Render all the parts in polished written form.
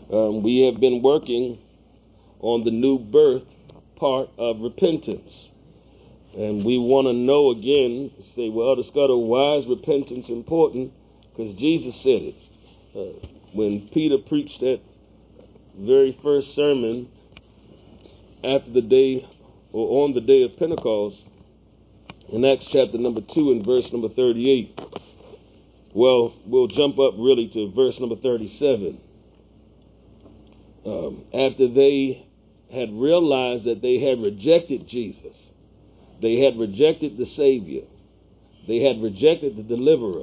We have been working on the new birth part of repentance. And we want to know again, say, well, Elder Scudder, why is repentance important? Because Jesus said it. When Peter preached that very first sermon after the day, or on the day of Pentecost, in Acts chapter number 2 and verse number 38. Well, we'll jump up really to verse number 37. After they had realized that they had rejected Jesus, they had rejected the Savior, they had rejected the Deliverer.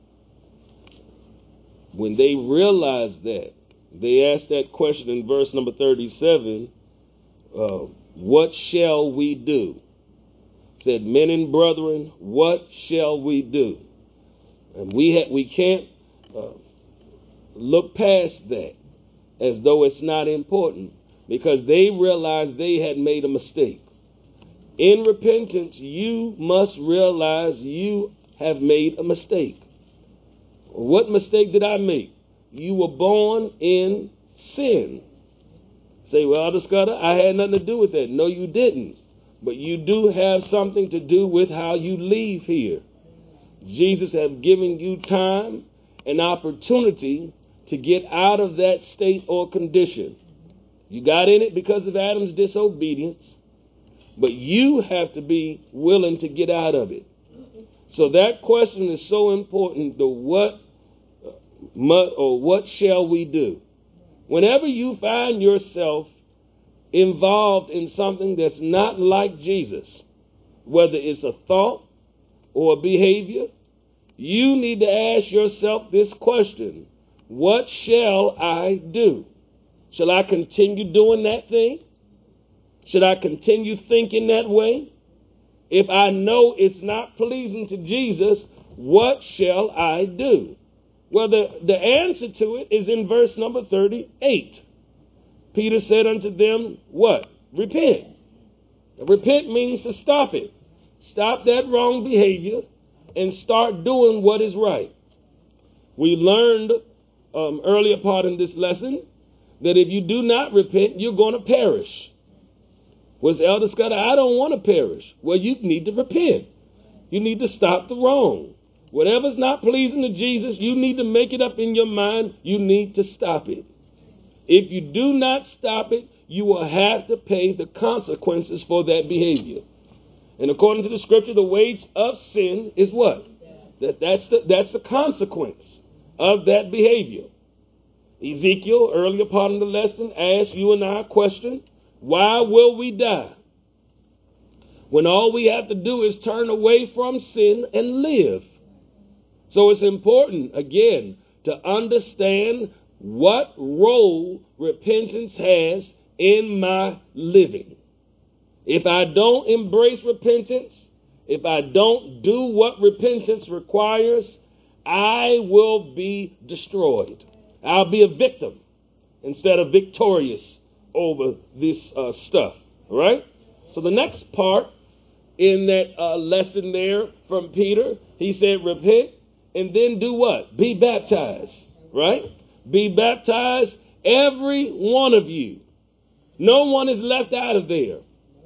When they realized that, they asked that question in verse number 37, what shall we do? Said, men and brethren, what shall we do? And we can't look past that as though it's not important, because they realized they had made a mistake. In repentance, you must realize you have made a mistake. What mistake did I make? You were born in sin. Say, well, Elder Scudder, I had nothing to do with that. No, you didn't. But you do have something to do with how you leave here. Jesus has given you time and opportunity to get out of that state or condition. You got in it because of Adam's disobedience, but you have to be willing to get out of it. So that question is so important, the what shall we do? Whenever you find yourself involved in something that's not like Jesus, whether it's a thought or a behavior, you need to ask yourself this question: what shall I do? Shall I continue doing that thing? Should I continue thinking that way? If I know it's not pleasing to Jesus, what shall I do? Well, the answer to it is in verse number 38. Peter said unto them, what? Repent. Repent means to stop it. Stop that wrong behavior and start doing what is right. We learned earlier part in this lesson that if you do not repent, you're going to perish. Was Elder Scudder, I don't want to perish. Well, you need to repent. You need to stop the wrong. Whatever's not pleasing to Jesus, you need to make it up in your mind. You need to stop it. If you do not stop it, you will have to pay the consequences for that behavior. And according to the scripture, the wage of sin is what? That's the consequence of that behavior. Ezekiel, earlier part of the lesson, asked you and I a question: why will we die? When all we have to do is turn away from sin and live. So it's important, again, to understand what role repentance has in my living. If I don't embrace repentance, if I don't do what repentance requires, I will be destroyed. I'll be a victim instead of victorious over this stuff. All right? So the next part in that lesson there from Peter, he said, repent and then do what? Be baptized. Right? Be baptized, every one of you. No one is left out of there.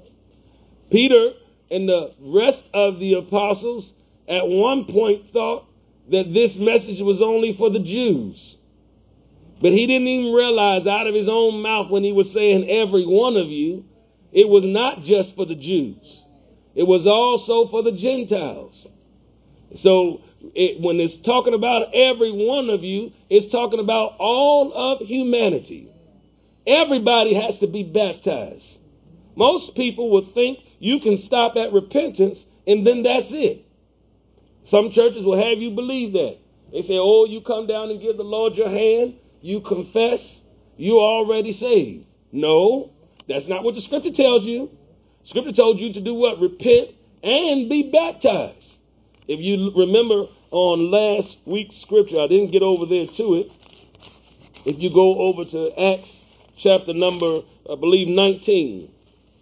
Peter and the rest of the apostles at one point thought that this message was only for the Jews. But he didn't even realize out of his own mouth when he was saying every one of you, it was not just for the Jews. It was also for the Gentiles. So when it's talking about every one of you, it's talking about all of humanity. Everybody has to be baptized. Most people would think you can stop at repentance and then that's it. Some churches will have you believe that. They say, oh, you come down and give the Lord your hand, you confess, you're already saved. No, that's not what the scripture tells you. Scripture told you to do what? Repent and be baptized. If you remember on last week's scripture, I didn't get over there to it. If you go over to Acts chapter number, I believe 19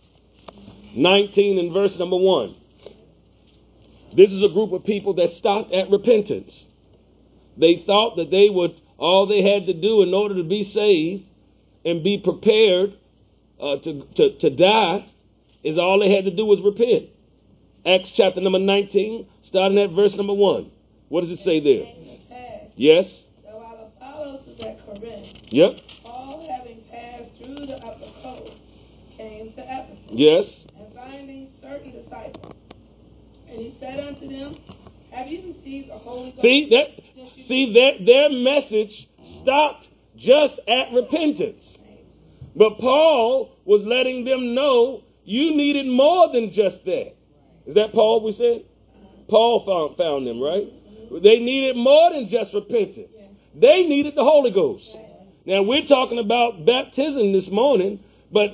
and verse number 1. This is a group of people that stopped at repentance. They thought that all they had to do in order to be saved and be prepared to die, is all they had to do was repent. Acts chapter number 19, starting at verse number 1. What does it say there? Yes. So while Apollos was at Corinth, Yep. Paul, having passed through the upper coast, came to Ephesus. Yes. And finding certain disciples, and he said unto them, have you received the Holy Ghost? See that their message stopped just at repentance. But Paul was letting them know you needed more than just that. Is that Paul we said? Paul found them, right? They needed more than just repentance. They needed the Holy Ghost. Now we're talking about baptism this morning, but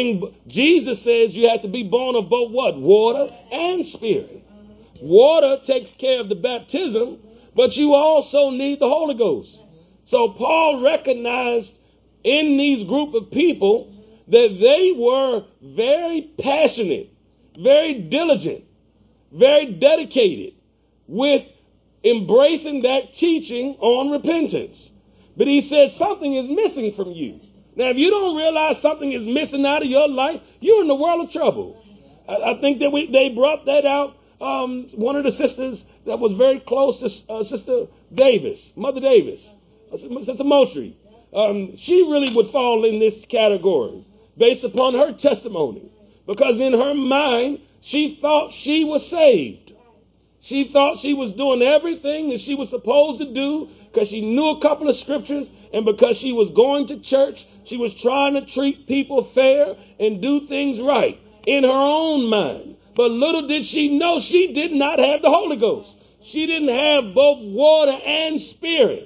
Jesus says you have to be born of both what? Water and spirit. Water takes care of the baptism, but you also need the Holy Ghost. So Paul recognized in these group of people that they were very passionate, very diligent, very dedicated with embracing that teaching on repentance. But he said something is missing from you. Now, if you don't realize something is missing out of your life, you're in the world of trouble. I think that they brought that out. One of the sisters that was very close to Sister Davis, Mother Davis, Sister Moultrie, she really would fall in this category based upon her testimony. Because in her mind, she thought she was saved. She thought she was doing everything that she was supposed to do because she knew a couple of scriptures, and because she was going to church, she was trying to treat people fair and do things right in her own mind. But little did she know she did not have the Holy Ghost. She didn't have both water and spirit.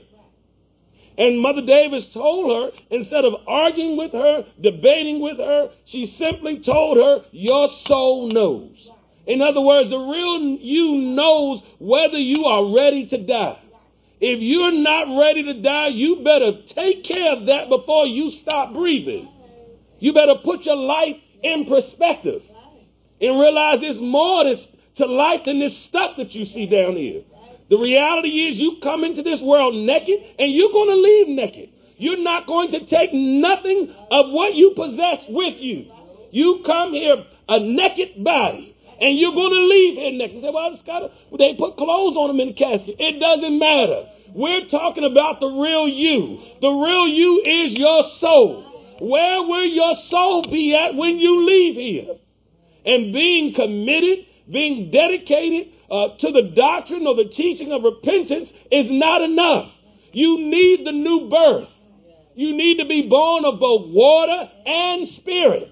And Mother Davis told her, instead of arguing with her, debating with her, she simply told her, your soul knows. In other words, the real you knows whether you are ready to die. If you're not ready to die, you better take care of that before you stop breathing. You better put your life in perspective and realize there's more to life than this stuff that you see down here. The reality is you come into this world naked and you're going to leave naked. You're not going to take nothing of what you possess with you. You come here a naked body. And you're going to leave here naked. You say, well, they put clothes on them in the casket. It doesn't matter. We're talking about the real you. The real you is your soul. Where will your soul be at when you leave here? And being committed, being dedicated to the doctrine or the teaching of repentance is not enough. You need the new birth. You need to be born of both water and spirit.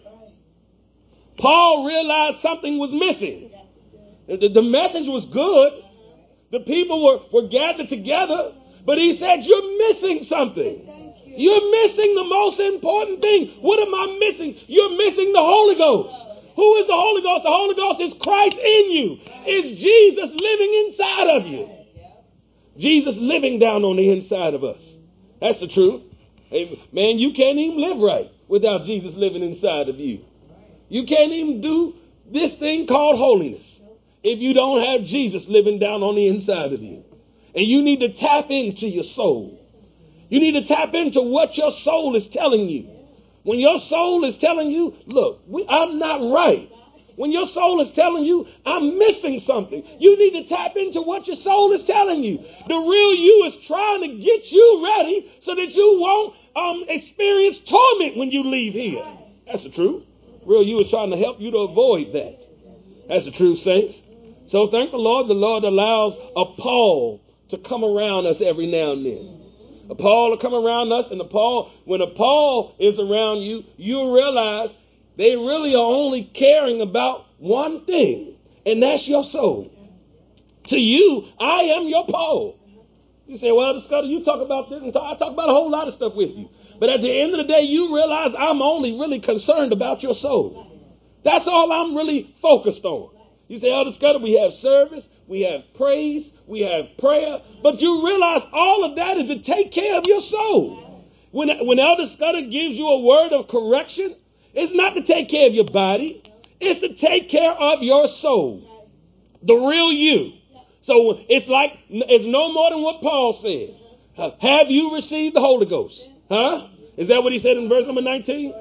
Paul realized something was missing. The message was good. The people were gathered together. But he said, you're missing something. You're missing the most important thing. What am I missing? You're missing the Holy Ghost. Who is the Holy Ghost? The Holy Ghost is Christ in you. It's Jesus living inside of you. Jesus living down on the inside of us. That's the truth. Hey, man, you can't even live right without Jesus living inside of you. You can't even do this thing called holiness if you don't have Jesus living down on the inside of you. And you need to tap into your soul. You need to tap into what your soul is telling you. When your soul is telling you, look, I'm not right. When your soul is telling you, I'm missing something, you need to tap into what your soul is telling you. The real you is trying to get you ready so that you won't experience torment when you leave here. That's the truth. Real you is trying to help you to avoid that. That's the truth, saints. So thank the Lord. The Lord allows a Paul to come around us every now and then. A Paul will come around us, and when a Paul is around you, you'll realize they really are only caring about one thing, and that's your soul. To you, I am your Paul. You say, well, Scotty, you talk about this, and I talk about a whole lot of stuff with you. But at the end of the day, you realize I'm only really concerned about your soul. That's all I'm really focused on. You say, Elder Scudder, we have service, we have praise, we have prayer. But you realize all of that is to take care of your soul. When Elder Scudder gives you a word of correction, it's not to take care of your body. It's to take care of your soul. The real you. So it's no more than what Paul said. Have you received the Holy Ghost? Huh? Is that what he said in verse number 19?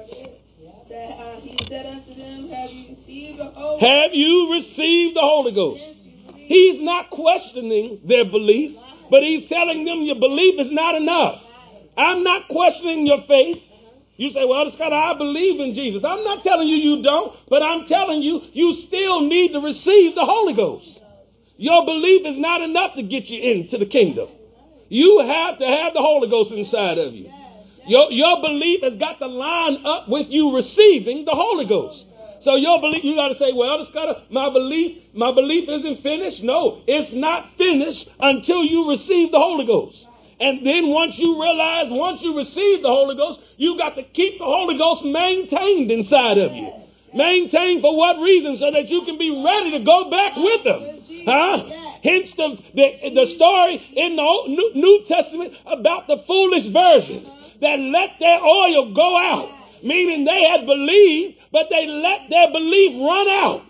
He said unto them, have you received the Holy Ghost? Have you received the Holy Ghost? He's not questioning their belief, but he's telling them your belief is not enough. I'm not questioning your faith. You say, well, Scott, I believe in Jesus. I'm not telling you you don't, but I'm telling you, you still need to receive the Holy Ghost. Your belief is not enough to get you into the kingdom. You have to have the Holy Ghost inside of you. Your belief has got to line up with you receiving the Holy Ghost. So your belief, you got to say, well, Scott, my belief isn't finished. No, it's not finished until you receive the Holy Ghost. And then once you receive the Holy Ghost, you got to keep the Holy Ghost maintained inside of you. Maintained for what reason? So that you can be ready to go back with them. Hence the story in the New Testament about the foolish virgins that let their oil go out. Meaning they had believed, but they let their belief run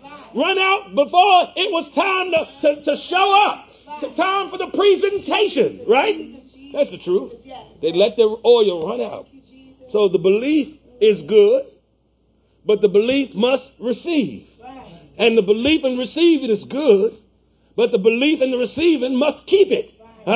out before it was time to show up. It's time for the presentation, right? That's the truth. They let their oil run out. So the belief is good, but the belief must receive. And the belief in receiving is good, but the belief in the receiving must keep it.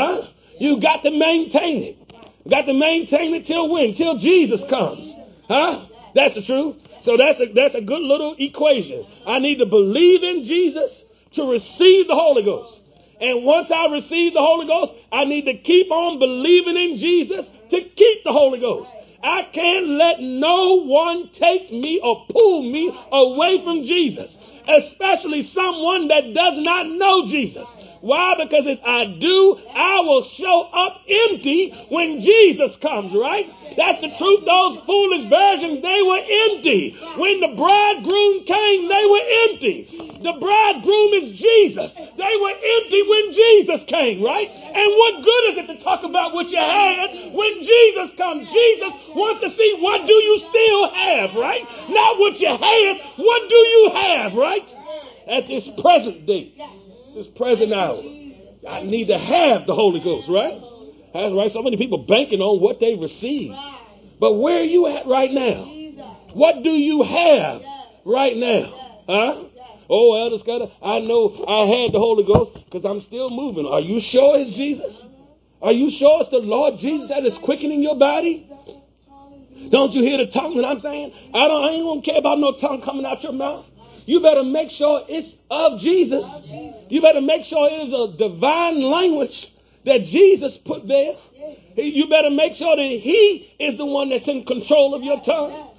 You got to maintain it. You got to maintain it till when? Till Jesus comes. That's the truth. So that's a good little equation. I need to believe in Jesus to receive the Holy Ghost. And once I receive the Holy Ghost, I need to keep on believing in Jesus to keep the Holy Ghost. I can't let no one take me or pull me away from Jesus, especially someone that does not know Jesus. Why? Because if I do, I will show up empty when Jesus comes, right? That's the truth. Those foolish virgins, they were empty. When the bridegroom came, they were empty. The bridegroom is Jesus. They were empty when Jesus came, right? And what good is it to talk about what you had when Jesus comes? Jesus wants to see what do you still have, right? Not what you had, what do you have, right? At this present day. This present hour, I need to have the Holy Ghost, right? That's right. So many people banking on what they receive. But where are you at right now? What do you have right now? Oh, Elder Scott, I know I had the Holy Ghost because I'm still moving. Are you sure it's Jesus? Are you sure it's the Lord Jesus that is quickening your body? Don't you hear the tongue that I'm saying? I ain't gonna care about no tongue coming out your mouth. You better make sure it's of Jesus. You better make sure it is a divine language that Jesus put there. You better make sure that he is the one that's in control of your tongue.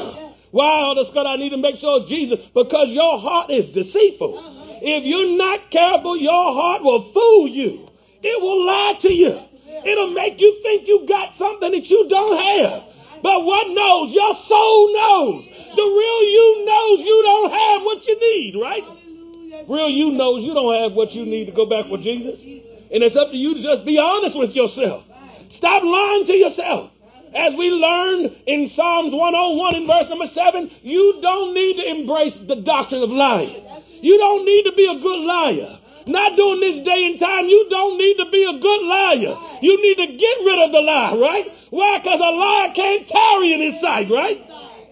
Why, Elder Scott, I need to make sure it's Jesus? Because your heart is deceitful. If you're not careful, your heart will fool you. It will lie to you. It'll make you think you got something that you don't have. But what knows? Your soul knows. The real you knows you don't have what you need, right? Real you knows you don't have what you need to go back with Jesus. And it's up to you to just be honest with yourself. Stop lying to yourself. As we learned in Psalms 101 in verse number 7, you don't need to embrace the doctrine of lying. You don't need to be a good liar. Not during this day and time. You don't need to be a good liar. You need to get rid of the lie, right? Why? Because a liar can't tarry in his sight, right?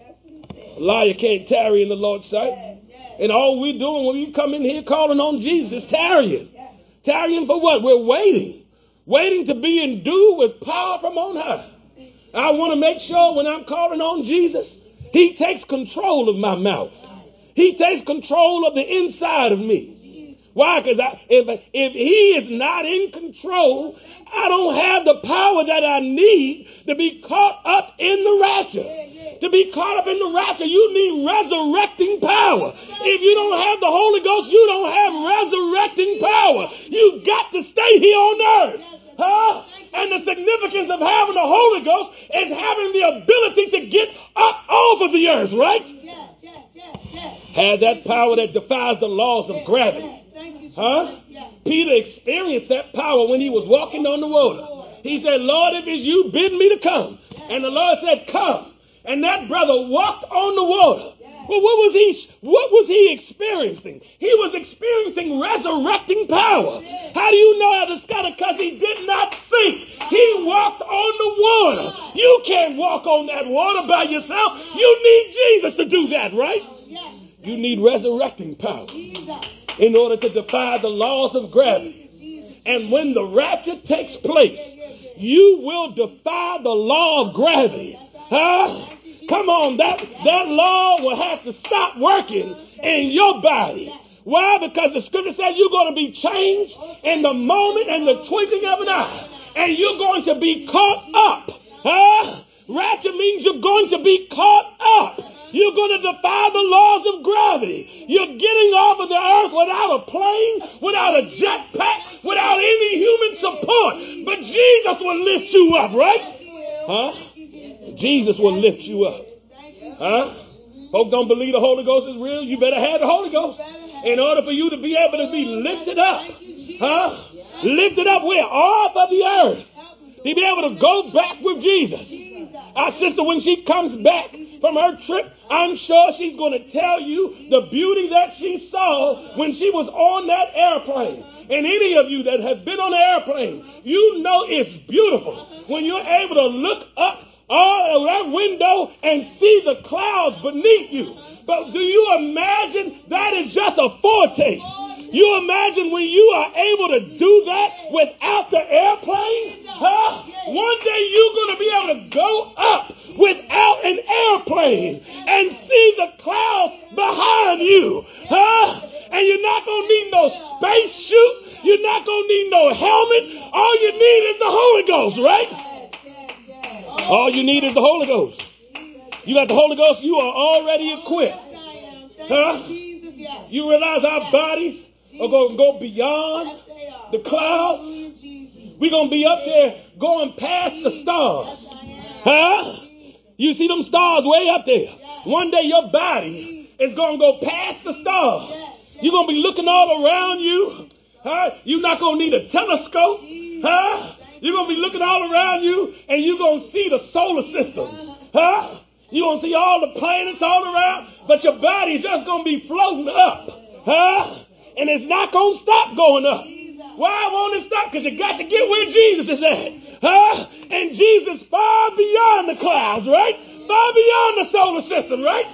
A liar can't tarry in the Lord's sight. And all we're doing when we come in here calling on Jesus is tarrying. Tarrying for what? We're waiting. Waiting to be endued with power from on high. I want to make sure when I'm calling on Jesus, he takes control of my mouth. He takes control of the inside of me. Why? Because if he is not in control, I don't have the power that I need to be caught up in the rapture. To be caught up in the rapture, you need resurrecting power. If you don't have the Holy Ghost, you don't have resurrecting power. You got to stay here on earth. And the significance of having the Holy Ghost is having the ability to get up over the earth, right? Have that power that defies the laws of gravity. Peter experienced that power when he was walking on the water. He said, Lord, if it's you, bid me to come. And the Lord said, come. And that brother walked on the water. Well, what was he experiencing? He was experiencing resurrecting power. How do you know, Elder Scott? Because he did not sink. He walked on the water. You can't walk on that water by yourself. You need Jesus to do that, right? You need resurrecting power in order to defy the laws of gravity. And when the rapture takes place, you will defy the law of gravity. Huh? Come on, that law will have to stop working in your body. Why? Because the scripture says you're going to be changed in the moment and the twinkling of an eye. And you're going to be caught up. Huh? Rapture means you're going to be caught up. You're going to defy the laws of gravity. You're getting off of the earth without a plane, without a jetpack, without any human support. But Jesus will lift you up, right? Huh? Jesus will lift you up. Huh? Folks don't believe the Holy Ghost is real. You better have the Holy Ghost in order for you to be able to be lifted up. Huh? Lifted up where? Off of the earth. To be able to go back with Jesus. Our sister, when she comes back from her trip, I'm sure she's going to tell you the beauty that she saw when she was on that airplane. And any of you that have been on an airplane, you know it's beautiful when you're able to look up all that window and see the clouds beneath you. But do you imagine that is just a foretaste? You imagine when you are able to do that without the airplane? Huh? One day you're going to be able to go up without an airplane and see the clouds behind you. Huh? And you're not going to need no space suit. You're not going to need no helmet. All you need is the Holy Ghost, right? All you need is the Holy Ghost. You got the Holy Ghost, you are already equipped. Huh? You realize our bodies are going to go beyond the clouds. We're going to be up there going past the stars. Huh? You see them stars way up there. One day your body is going to go past the stars. You're going to be looking all around you. Huh? You're not going to need a telescope. Huh? You're going to be looking all around you and you're going to see the solar system. Huh? You're going to see all the planets all around, but your body's just going to be floating up. Huh? And it's not going to stop going up. Why won't it stop? Because you got to get where Jesus is at. Huh? And Jesus far beyond the clouds, right? Far beyond the solar system, right?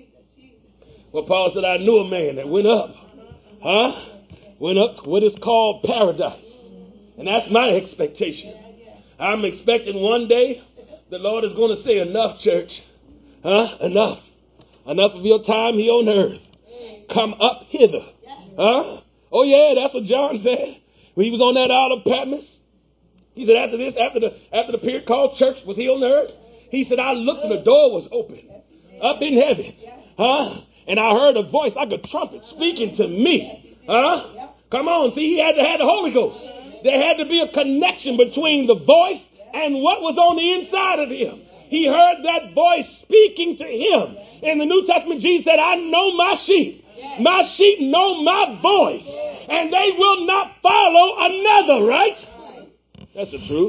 Well, Paul said, I knew a man that went up. Huh? Went up what is called paradise. And that's my expectation. I'm expecting one day the Lord is going to say, enough, church. Huh? Enough. Enough of your time here on earth. Come up hither. Huh? Oh, yeah, that's what John said when he was on that Isle of Patmos. He said after the period called church was he on the earth, he said, I looked and the door was open up in heaven. Huh? And I heard a voice like a trumpet speaking to me. Huh? Come on. See, he had to have the Holy Ghost. There had to be a connection between the voice and what was on the inside of him. He heard that voice speaking to him. In the New Testament, Jesus said, I know my sheep. My sheep know my voice. And they will not follow another, right? That's the truth.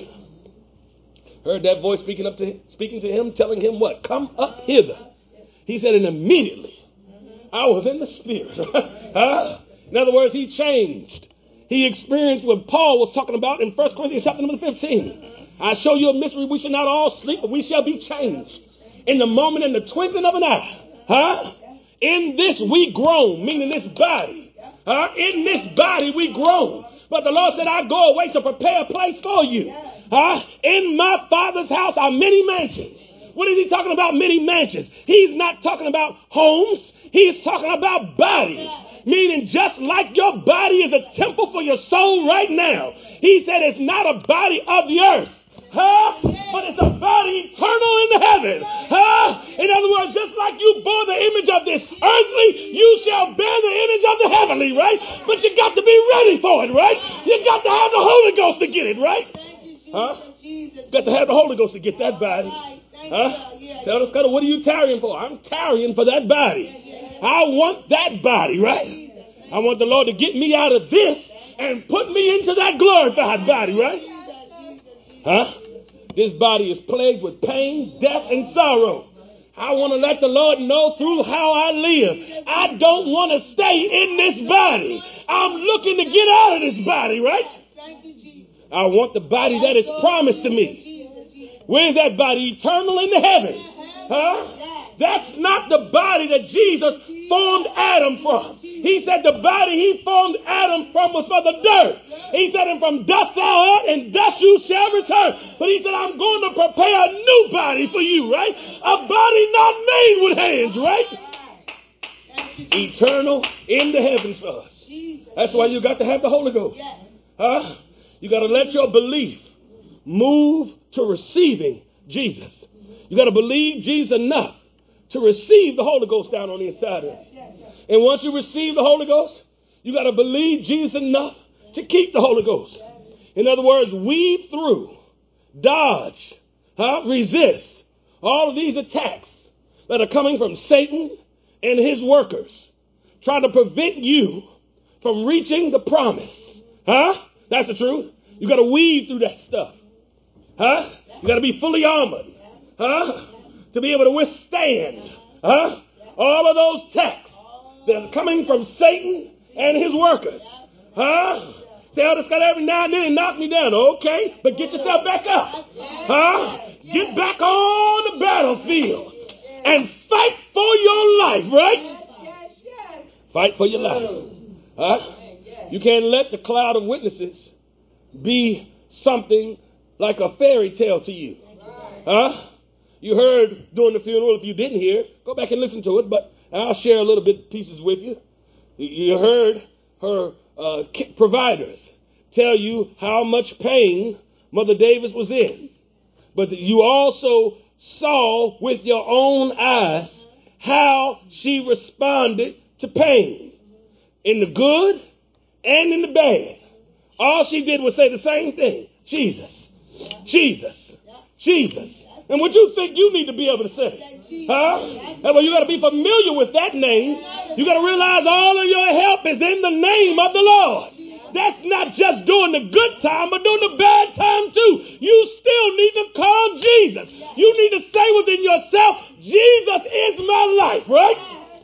Heard that voice speaking to him, telling him what? Come up hither. He said, and immediately I was in the spirit. Huh? In other words, he changed. He experienced what Paul was talking about in 1 Corinthians chapter number 15. I show you a mystery. We shall not all sleep, but we shall be changed in the moment, in the twinkling of an eye. Huh? In this we groan, meaning this body. Huh? In this body we groan. But the Lord said, I go away to prepare a place for you. Huh? In my Father's house are many mansions. What is he talking about, many mansions? He's not talking about homes. He's talking about bodies. Meaning just like your body is a temple for your soul right now. He said it's not a body of the earth. Huh? But it's a body eternal in the heaven. Huh? In other words, just like you bore the image of this earthly, you shall bear the image of the heavenly, right? But you got to be ready for it, right? You got to have the Holy Ghost to get it, right? Huh? Got to have the Holy Ghost to get that body. Huh? Tell us, what are you tarrying for? I'm tarrying for that body. I want that body, right? I want the Lord to get me out of this and put me into that glorified body, right? Huh? This body is plagued with pain, death, and sorrow. I want to let the Lord know through how I live. I don't want to stay in this body. I'm looking to get out of this body, right? I want the body that is promised to me. Where's that body? Eternal in the heavens. Huh? That's not the body that Jesus formed Adam from. He said the body he formed Adam from was for the dirt. He said, and from dust thou art, and dust you shall return. But he said, I'm going to prepare a new body for you, right? A body not made with hands, right? Eternal in the heavens for us. That's why you got to have the Holy Ghost. Huh? You got to let your belief move to receiving Jesus. You got to believe Jesus enough to receive the Holy Ghost down on the inside of you. And once you receive the Holy Ghost, you got to believe Jesus enough to keep the Holy Ghost. In other words, weave through, dodge, resist all of these attacks that are coming from Satan and his workers, trying to prevent you from reaching the promise. That's the truth. You got to weave through that stuff. You got to be fully armored. To be able to withstand all of those attacks that are coming from Satan and his workers. Say, oh, this got every now and then and knock me down. Okay, but get yourself back up. Get back on the battlefield and fight for your life, right? Fight for your life. You can't let the cloud of witnesses be something like a fairy tale to you. You heard during the funeral. If you didn't hear, go back and listen to it, but I'll share a little bit pieces with you. You heard her providers tell you how much pain Mother Davis was in. But you also saw with your own eyes how she responded to pain. In the good and in the bad. All she did was say the same thing. Jesus, Jesus, Jesus. And what you think you need to be able to say? Well, you got to be familiar with that name. You got to realize all of your help is in the name of the Lord. That's not just during the good time, but during the bad time too. You still need to call Jesus. You need to say within yourself, Jesus is my life, right?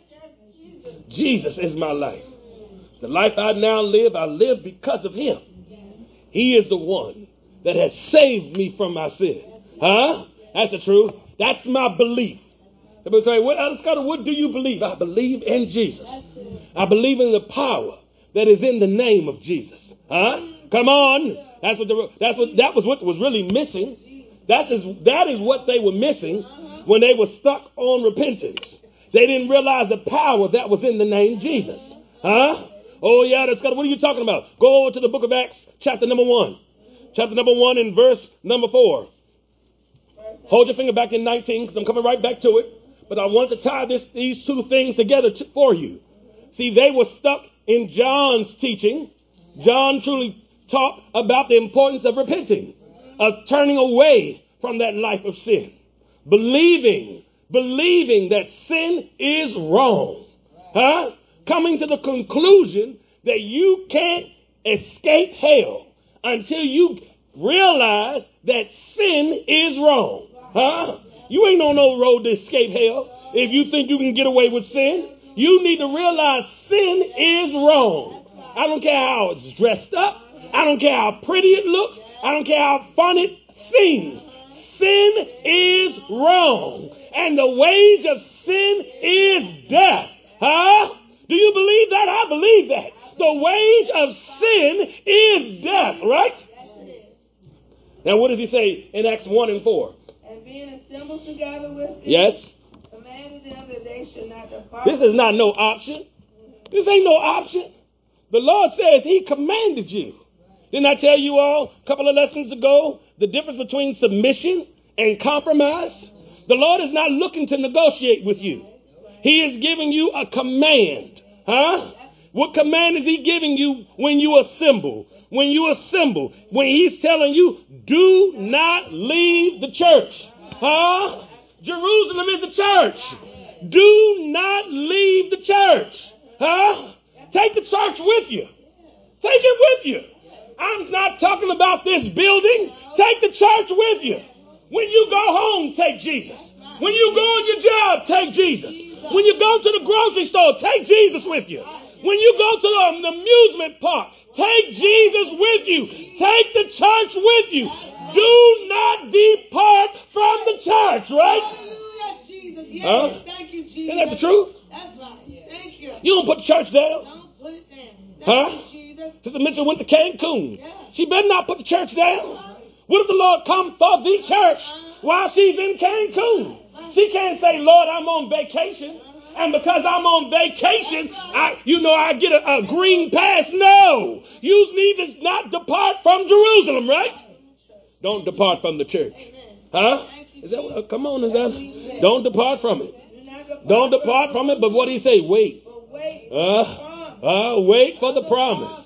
Jesus is my life. The life I now live, I live because of him. He is the one that has saved me from my sin. That's the truth. That's my belief. Somebody say, what do you believe? I believe in Jesus. I believe in the power that is in the name of Jesus. Come on. That was what was really missing. That is what they were missing when they were stuck on repentance. They didn't realize the power that was in the name Jesus. Oh yeah, what are you talking about? Go over to the book of Acts, chapter number 1. Chapter number 1 and verse number 4. Hold your finger back in 19 because I'm coming right back to it. But I want to tie these two things together for you. See, they were stuck in John's teaching. John truly taught about the importance of repenting, of turning away from that life of sin, believing that sin is wrong. Coming to the conclusion that you can't escape hell until you realize that sin is wrong. You ain't on no road to escape hell if you think you can get away with sin. You need to realize sin is wrong. I don't care how it's dressed up. I don't care how pretty it looks. I don't care how fun it seems. Sin is wrong. And the wage of sin is death. Do you believe that? I believe that. The wage of sin is death, right? Now, what does he say in Acts 1 and 4? And being assembled together with them, yes, commanded them that they should not depart. This is not no option. This ain't no option. The Lord says he commanded you. Didn't I tell you all a couple of lessons ago the difference between submission and compromise? The Lord is not looking to negotiate with you. He is giving you a command. What command is he giving you when you assemble? When you assemble, when he's telling you, do not leave the church. Jerusalem is the church. Do not leave the church. Take the church with you. Take it with you. I'm not talking about this building. Take the church with you. When you go home, take Jesus. When you go on your job, take Jesus. When you go to the grocery store, take Jesus with you. When you go to the amusement park, take Jesus with you. Take the church with you. Do not depart from the church, right? Hallelujah, Jesus. Yes. Huh? Thank you, Jesus. Isn't that the truth? That's right. Thank you. You don't put the church down. Don't put it down. Huh? Thank you, Jesus. Sister Mitchell went to Cancun. She better not put the church down. What if the Lord come for the church while she's in Cancun? She can't say, Lord, I'm on vacation. And because I'm on vacation, I get a green pass. No. You need to not depart from Jerusalem, right? Don't depart from the church. Huh? Is that come on, is that? Don't depart from it. Don't depart from it, but what do he say? Wait. Wait for the promise.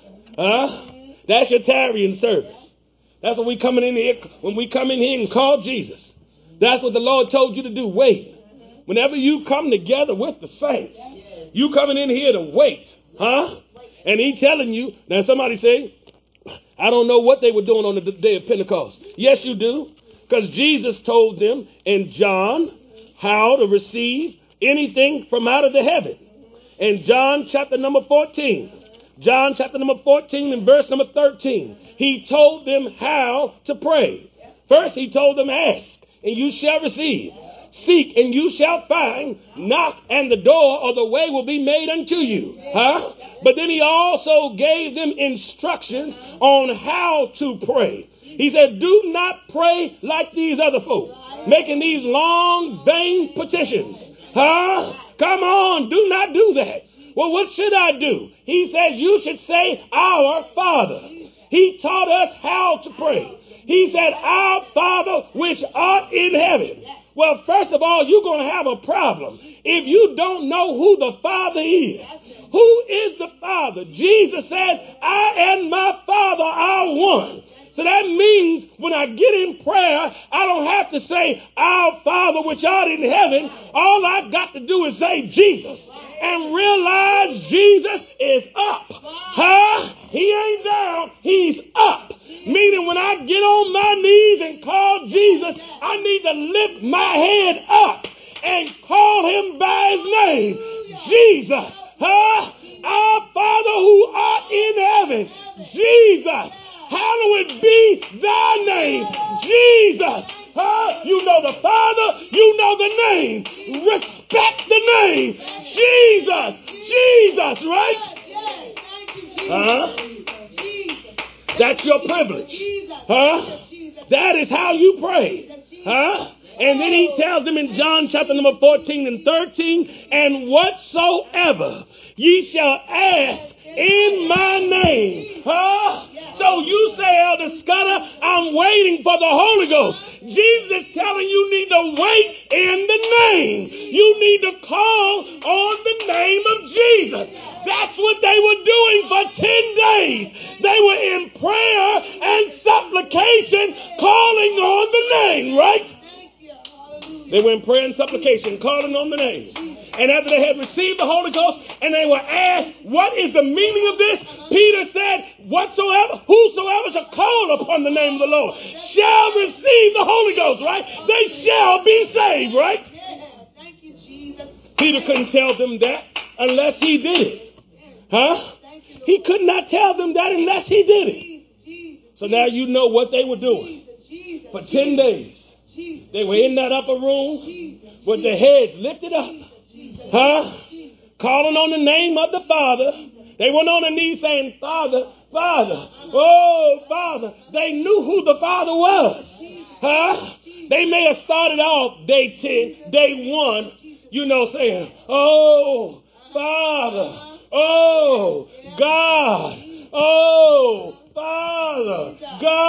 That's your tarrying service. That's what we coming in here when we come in here and call Jesus. That's what the Lord told you to do. Wait. Whenever you come together with the saints, you coming in here to wait. Huh? And he telling you, now somebody say, I don't know what they were doing on the day of Pentecost. Yes, you do. Because Jesus told them in John how to receive anything from out of the heaven. In John chapter number 14. John chapter number 14 and verse number 13. He told them how to pray. First, he told them, ask and you shall receive. Seek and you shall find. Knock and the door or the way will be made unto you. Huh? But then he also gave them instructions on how to pray. He said, do not pray like these other folk, making these long, vain petitions. Huh? Come on, do not do that. Well, what should I do? He says you should say, Our Father. He taught us how to pray. He said, Our Father which art in heaven. Well, first of all, you're going to have a problem if you don't know who the Father is. Who is the Father? Jesus says, I and my Father are one. So that means when I get in prayer, I don't have to say, Our Father which art in heaven. All I've got to do is say Jesus and realize Jesus is up. Huh? He ain't down. He's up. Meaning when I get on my knees and call Jesus, I need to lift my head up and call him by his name. Jesus. Huh? Our Father who art in heaven. Jesus. Hallowed be thy name. Jesus. Huh? You know the Father. You know the name. Respect the name. Jesus. Jesus, right? Huh? That's your privilege. Huh? That is how you pray. Huh? And then he tells them in John chapter number 14 and 13, and whatsoever ye shall ask in my name. Huh? So you say, Elder Scudder, I'm waiting for the Holy Ghost. Jesus is telling you need to wait in the name. You need to call on the name of Jesus. That's what they were doing for 10 days. They were in prayer and supplication, calling on the name, right? They were in prayer and supplication, calling on the name. And after they had received the Holy Ghost and they were asked, what is the meaning of this? Peter said, whosoever shall call upon the name of the Lord shall receive the Holy Ghost, right? They shall be saved, right? Thank you, Jesus. Peter couldn't tell them that unless he did it. Huh? He could not tell them that unless he did it. So now you know what they were doing. For 10 days, they were in that upper room with their heads lifted up. Huh? Calling on the name of the Father. They went on their knees saying, Father, Father, oh, Father. They knew who the Father was. Huh? They may have started off day 10, day 1, saying, oh, Father. Oh, God. Oh, Father.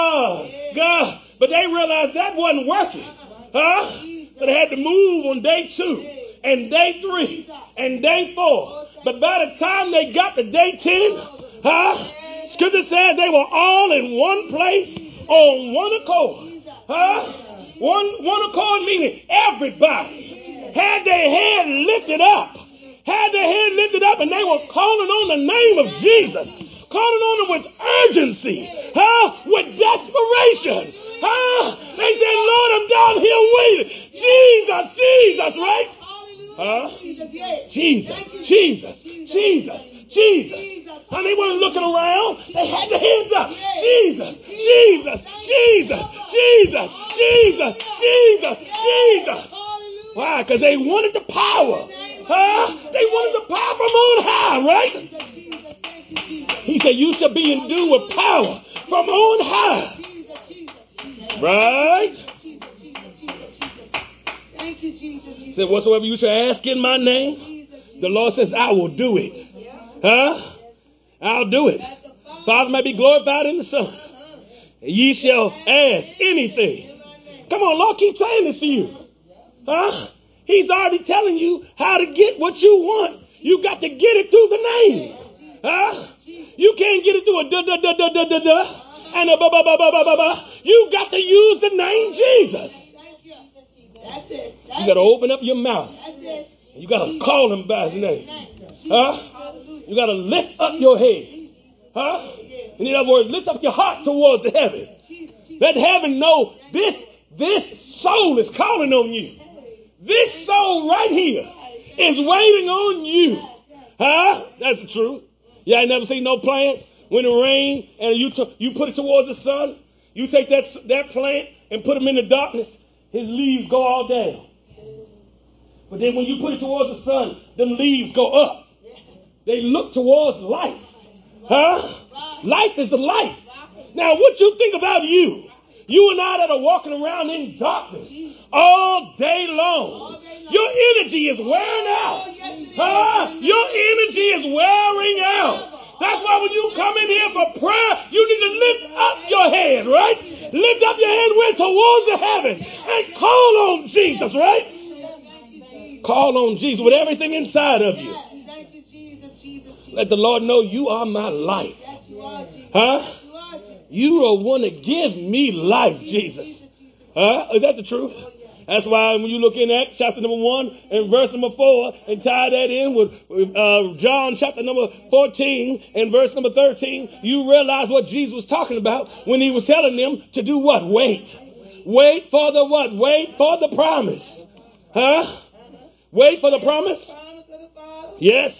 God. But they realized that wasn't working. Huh? So they had to move on day 2 and day 3 and day 4. But by the time they got to day 10, Scripture says they were all in one place on one accord. One accord meaning everybody had their head lifted up. And they were calling on the name of Jesus. Calling on him with urgency. With desperation. Huh? They said, Lord, I'm down here waiting. Jesus, Jesus, right? Huh? Jesus, Jesus, Jesus, Jesus. And they weren't looking around. They had their hands up. Jesus, Jesus, Jesus, Jesus, Jesus, Jesus, Jesus. Why? Because they wanted the power. Huh? They wanted the power from on high, right? He said, you shall be endued with power from on high. Right? He said, whatsoever you shall ask in my name, the Lord says, I will do it. Huh? I'll do it. Father may be glorified in the Son. Ye shall ask anything. Come on, Lord, keep saying this to you. Huh? He's already telling you how to get what you want. You got to get it through the name. Huh? You can't get it through a da-da-da-da-da-da-da and a ba-ba-ba-ba-ba-ba. You got to use the name Jesus. You got to open up your mouth. You got to call him by his name. Huh? You got to lift up your head. Huh? In other words, lift up your heart towards the heaven. Let heaven know this soul is calling on you. This soul right here is waiting on you. Huh? That's the truth. You ain't never seen no plants when it rains and you put it towards the sun. You take that plant and put him in the darkness. His leaves go all down. But then when you put it towards the sun, them leaves go up. They look towards life. Huh? Life is the light. Now, what you think about you? You and I that are walking around in darkness all day long. Your energy is wearing out. Huh? Your energy is wearing out. That's why when you come in here for prayer, you need to lift up your head, right? Lift up your head way towards the heaven and call on Jesus, right? Call on Jesus with everything inside of you. Let the Lord know you are my life. Huh? You are one to give me life, Jesus. Huh? Is that the truth? That's why when you look in Acts chapter number 1 and verse number 4 and tie that in with John chapter number 14 and verse number 13, you realize what Jesus was talking about when he was telling them to do what? Wait. Wait for the what? Wait for the promise. Huh? Wait for the promise? Yes.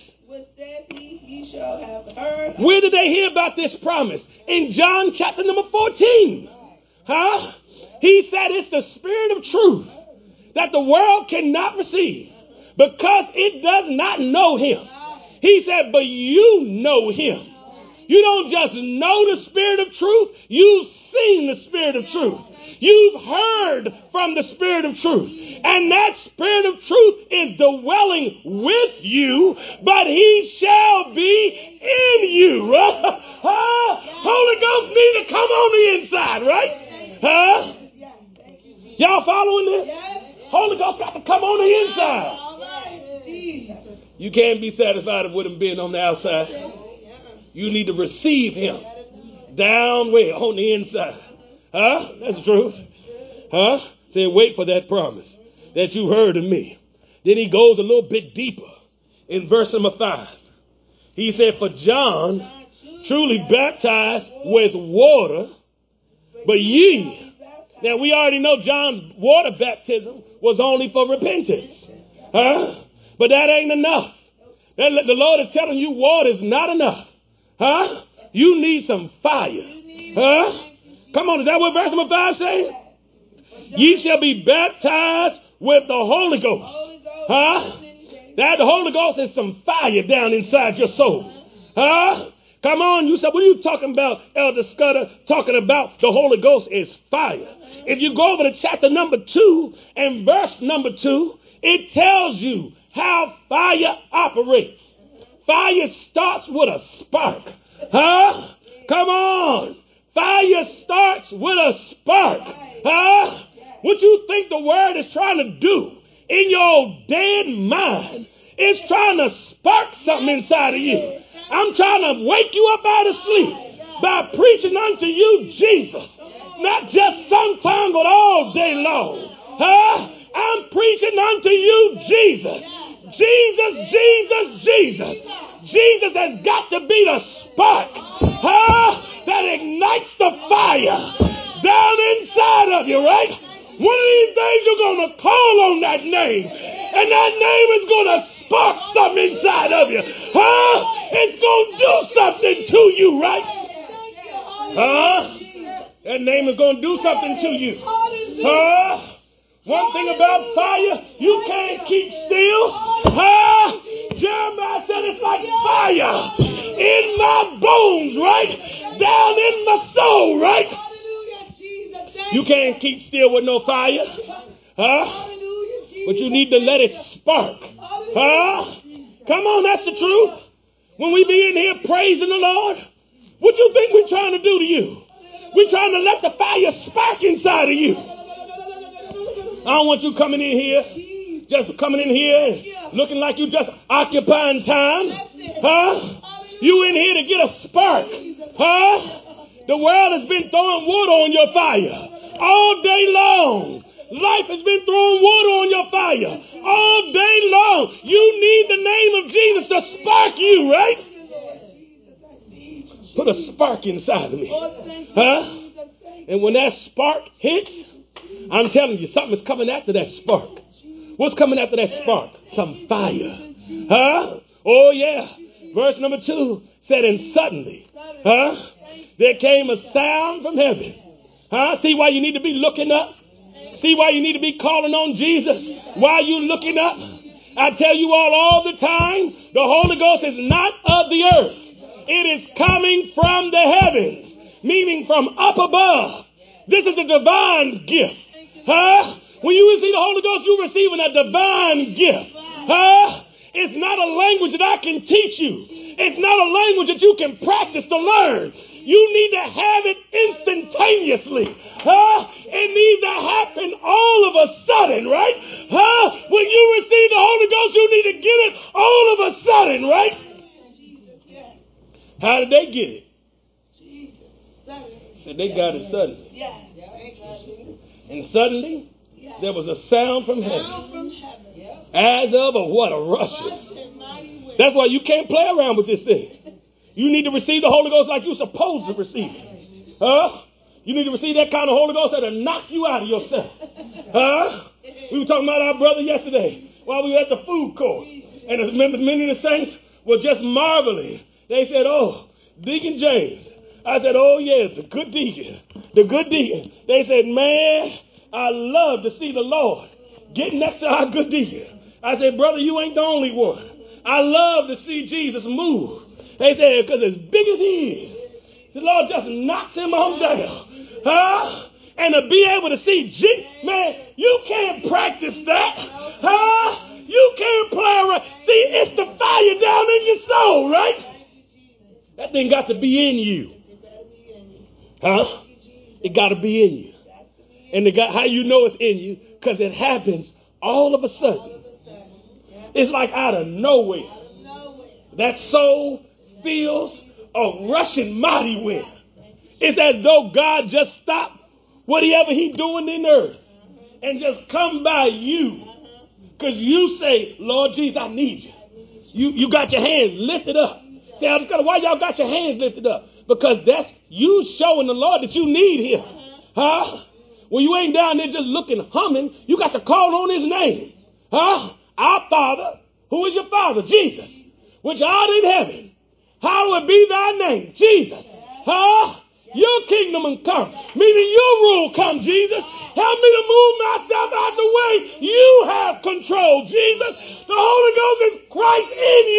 Where did they hear about this promise? In John chapter number 14. Huh? He said it's the Spirit of truth that the world cannot receive because it does not know him. He said, but you know him. You don't just know the Spirit of truth. You've seen the Spirit of truth. You've heard from the Spirit of truth. And that Spirit of truth is dwelling with you, but he shall be in you. Holy Ghost need to come on the inside, right? Huh? Y'all following this? Holy Ghost got to come on the inside. You can't be satisfied with him being on the outside. You need to receive him down where? On the inside. Huh? That's the truth. Huh? Say, wait for that promise that you heard of me. Then he goes a little bit deeper in verse number 5. He said, for John truly baptized with water, but ye. Now, we already know John's water baptism was only for repentance. Huh? But that ain't enough. The Lord is telling you water is not enough. Huh? You need some fire. Huh? Come on, is that what verse number 5 says? Ye shall be baptized with the Holy Ghost. Huh? That the Holy Ghost is some fire down inside your soul. Huh? Come on, you said, what are you talking about, Elder Scudder? Talking about the Holy Ghost is fire. If you go over to chapter number 2 and verse number 2, it tells you how fire operates. Fire starts with a spark. Huh? Come on. Fire starts with a spark. Huh? What you think the word is trying to do in your dead mind is trying to spark something inside of you. I'm trying to wake you up out of sleep by preaching unto you Jesus. Not just sometime, but all day long. Huh? I'm preaching unto you Jesus. Jesus, Jesus, Jesus. Jesus has got to be the spark, huh, that ignites the fire. down inside of you, right? One of these days you're going to call on that name, and that name is going to spark something inside of you. It's going to do something to you, right? That name is going to do something to you. One thing about fire, you can't keep still. Jeremiah said it's like fire in my bones, right? Down in my soul, right? You can't keep still with no fire. But you need to let it spark. Come on, that's the truth. When we be in here praising the Lord, what you think we're trying to do to you? We're trying to let the fire spark inside of you. I don't want you coming in here, just coming in here looking like you just occupying time. You in here to get a spark. The world has been throwing water on your fire all day long. Life has been throwing water on your fire all day long. You need the name of Jesus to spark you, right? Put a spark inside of me. And when that spark hits, I'm telling you, something is coming after that spark. What's coming after that spark? Some fire. Oh, yeah. Verse number 2 said, and suddenly, there came a sound from heaven. See why you need to be looking up? See why you need to be calling on Jesus? Why you looking up? I tell you all the time, the Holy Ghost is not of the earth. It is coming from the heavens, meaning from up above. This is a divine gift. When you receive the Holy Ghost, you're receiving a divine gift. It's not a language that I can teach you. It's not a language that you can practice to learn. You need to have it instantaneously. It needs to happen all of a sudden, right? When you receive the Holy Ghost, you need to get it all of a sudden, right? How did they get it? Said they got it suddenly. And suddenly, there was a sound from heaven. As of a what? A rushing. That's why you can't play around with this thing. You need to receive the Holy Ghost like you're supposed to receive it. You need to receive that kind of Holy Ghost that'll knock you out of yourself. We were talking about our brother yesterday while we were at the food court. And as many of the saints were just marveling. They said, oh, Deacon James. I said, oh, yeah, the good deacon. The good deacon. They said, man, I love to see the Lord get next to our good deacon. I said, brother, you ain't the only one. I love to see Jesus move. They said, because as big as he is, the Lord just knocks him on down. And to be able to see Jesus, man, you can't practice that. You can't play around. See, it's the fire down in your soul, right? That thing got to be in you. It got to be in you. And how you know it's in you? Because it happens all of a sudden. It's like out of nowhere. That soul feels a rushing mighty wind. It's as though God just stopped whatever he's doing in earth and just come by you. Because you say, Lord Jesus, I need you. You got your hands lifted up. Say, I just got to, why y'all got your hands lifted up? Because that's you showing the Lord that you need him. Well, you ain't down there just looking, humming. You got to call on his name. Our Father, who is your Father? Jesus, which art in heaven. Hallowed be thy name. Jesus. Your kingdom come. Meaning your rule come, Jesus. Help me to move myself out the way. You have control, Jesus. The Holy Ghost is Christ in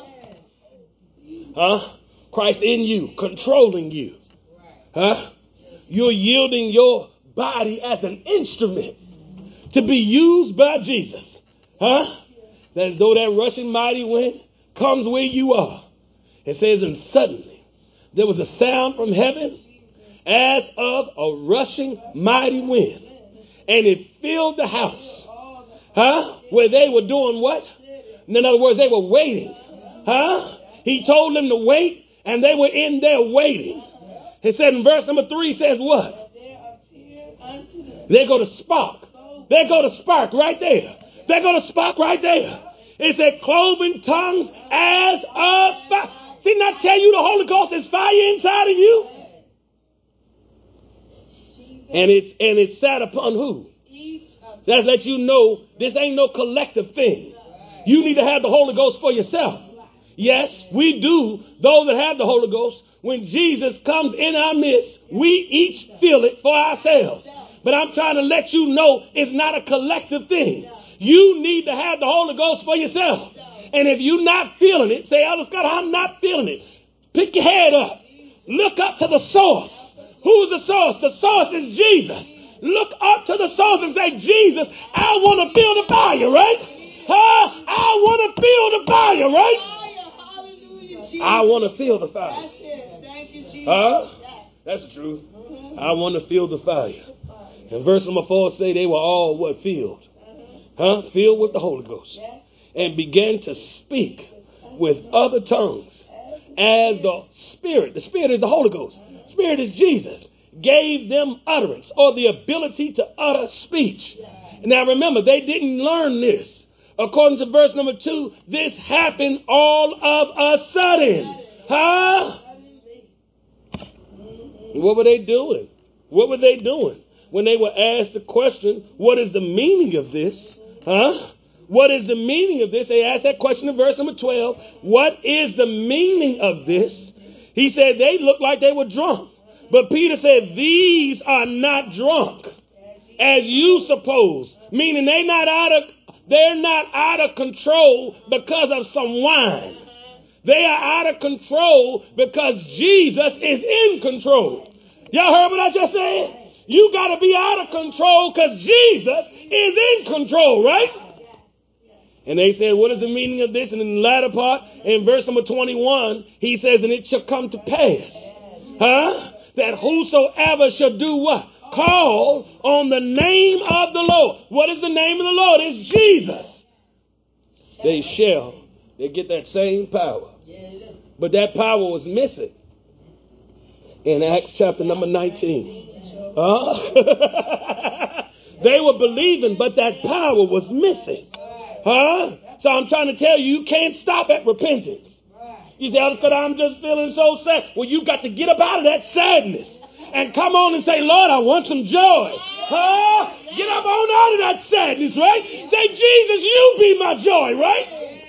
you. Christ in you, controlling you. You're yielding your body as an instrument to be used by Jesus. As though that rushing mighty wind comes where you are. It says, and suddenly there was a sound from heaven as of a rushing mighty wind. And it filled the house. Where they were doing what? In other words, they were waiting. He told them to wait, and they were in there waiting. It said in verse number 3 says what? There go to spark. There go to spark right there. There go to spark right there. It said cloven tongues as of fire. Didn't I tell you the Holy Ghost is fire inside of you? And it's sat upon who? That lets you know this ain't no collective thing. You need to have the Holy Ghost for yourself. Yes, we do. Those that have the Holy Ghost, when Jesus comes in our midst, we each feel it for ourselves. But I'm trying to let you know it's not a collective thing. You need to have the Holy Ghost for yourself. And if you're not feeling it, say, Elder Scott, I'm not feeling it. Pick your head up. Look up to the source. Who's the source? The source is Jesus. Look up to the source and say, Jesus, I want to feel the fire, right? I want to feel the fire, right? I want to feel the fire. That's the truth. I want to feel the fire. And verse number 4 say they were all what? Filled. Filled with the Holy Ghost. And began to speak with other tongues as the Spirit is the Holy Ghost. Spirit is Jesus. Gave them utterance or the ability to utter speech. Now remember, they didn't learn this. According to verse number 2, this happened all of a sudden. What were they doing? What were they doing? When they were asked the question, what is the meaning of this? What is the meaning of this? They asked that question in verse number 12. What is the meaning of this? He said they looked like they were drunk. But Peter said, these are not drunk, as you suppose. Meaning they're not out of control because of some wine. They are out of control because Jesus is in control. Y'all heard what I just said? You got to be out of control because Jesus is in control, right? And they said, what is the meaning of this? And in the latter part, in verse number 21, he says, and it shall come to pass, that whosoever shall do what? Call on the name of the Lord. What is the name of the Lord? It's Jesus. They get that same power. But that power was missing in Acts chapter number 19. They were believing, but that power was missing. So I'm trying to tell you, you can't stop at repentance. You say, I'm just feeling so sad. Well, you got to get up out of that sadness and come on and say, Lord, I want some joy. Get up on out of that sadness, right? Say, Jesus, you be my joy, right?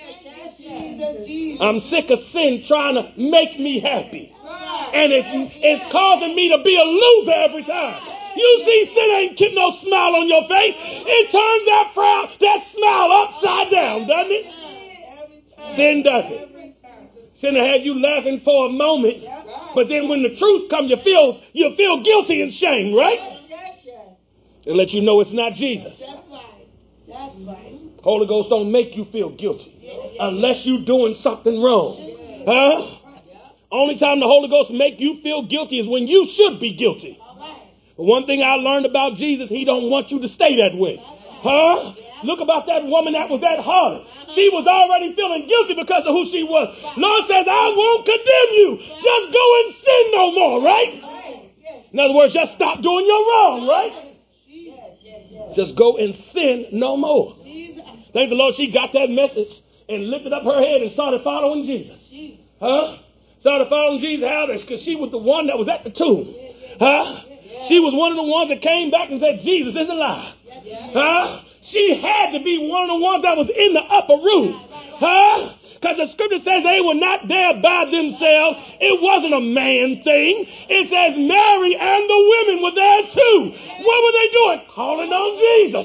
I'm sick of sin trying to make me happy. And it's causing me to be a loser every time. You see, sin ain't keep no smile on your face. It turns that smile upside down, doesn't it? Sin doesn't. Sin will have you laughing for a moment, but then when the truth comes, you feel guilty and shame, right? And let you know it's not Jesus. That's right. Holy Ghost don't make you feel guilty unless you're doing something wrong. Only time the Holy Ghost make you feel guilty is when you should be guilty. But one thing I learned about Jesus, he don't want you to stay that way. Look about that woman that was that harlot. She was already feeling guilty because of who she was. Lord says, I won't condemn you. Just go and sin no more, right? In other words, just stop doing your wrong, right? Just go and sin no more. Thank the Lord she got that message and lifted up her head and started following Jesus. Started following Jesus. How? Because she was the one that was at the tomb. She was one of the ones that came back and said, Jesus is alive. She had to be one of the ones that was in the upper room. Because the scripture says they were not there by themselves. It wasn't a man thing. It says Mary and the women were there too. What were they doing? Calling on Jesus.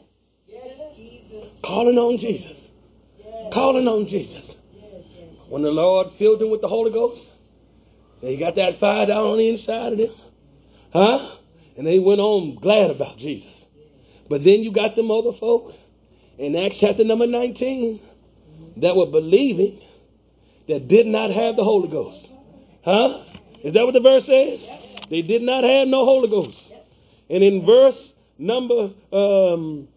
Calling on Jesus. Calling on Jesus. When the Lord filled them with the Holy Ghost, they got that fire down on the inside of them. And they went on glad about Jesus. But then you got them other folk in Acts chapter number 19 that were believing that did not have the Holy Ghost. Is that what the verse says? They did not have no Holy Ghost. And in verse number 2.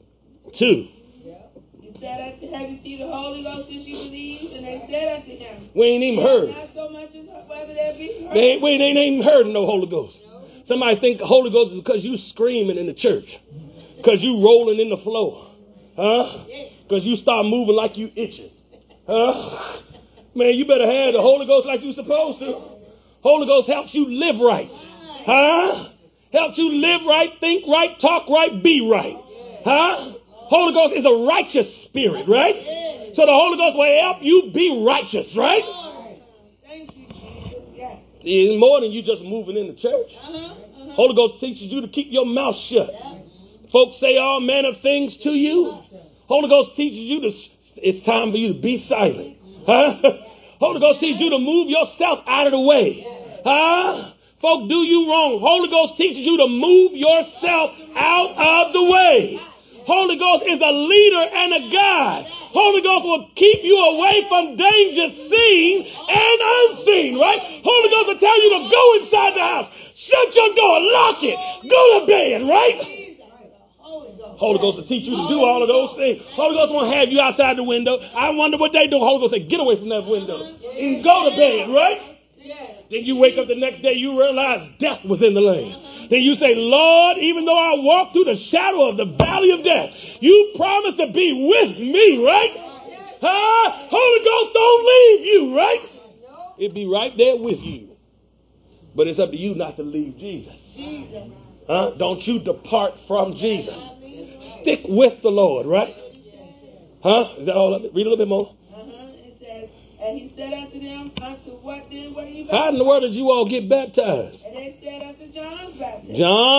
Have you seen the Holy Ghost since you believe? And they said unto him, we ain't even heard. Not so much as whether there be heard. We ain't even heard of no Holy Ghost. Somebody think the Holy Ghost is because you screaming in the church. Because you rolling in the floor. Because you start moving like you itching. Man, you better have the Holy Ghost like you supposed to. Holy Ghost helps you live right. Helps you live right, think right, talk right, be right. Huh? Holy Ghost is a righteous spirit, right? So the Holy Ghost will help you be righteous, right? Thank you, Jesus. Yes. See, it's more than you just moving in the church. Holy Ghost teaches you to keep your mouth shut. Folks say all manner of things to you. Holy Ghost teaches you it's time for you to be silent. Huh? Holy Ghost teaches you to move yourself out of the way. Huh? Folk do you wrong. Holy Ghost teaches you to move yourself out of the way. Holy Ghost is a leader and a guide. Holy Ghost will keep you away from danger seen and unseen, right? Holy Ghost will tell you to go inside the house. Shut your door, lock it, go to bed, right? Holy Ghost will teach you to do all of those things. Holy Ghost won't have you outside the window. I wonder what they do. Holy Ghost say, get away from that window and go to bed, right? Then you wake up the next day, you realize death was in the land. Then you say, Lord, even though I walk through the shadow of the valley of death, you promised to be with me, right? Holy Ghost don't leave you, right? It'd be right there with you. But it's up to you not to leave Jesus. Don't you depart from Jesus. Stick with the Lord, right? Is that all of it? Read a little bit more. And he said unto them, unto what then? What are you baptized? How in the world did you all get baptized? And they said unto John's baptism.